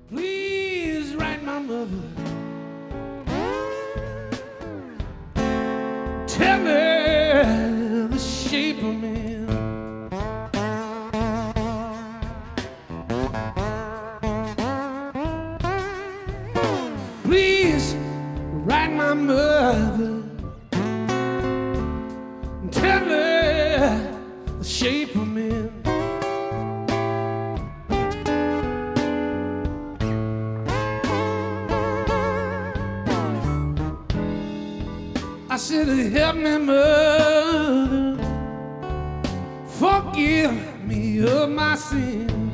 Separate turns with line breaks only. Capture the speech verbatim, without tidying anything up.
Please write my mother. Tell her the shape of me. Please write my mother. Tell her the shape of me. I said, help me, mother, forgive me of my sin.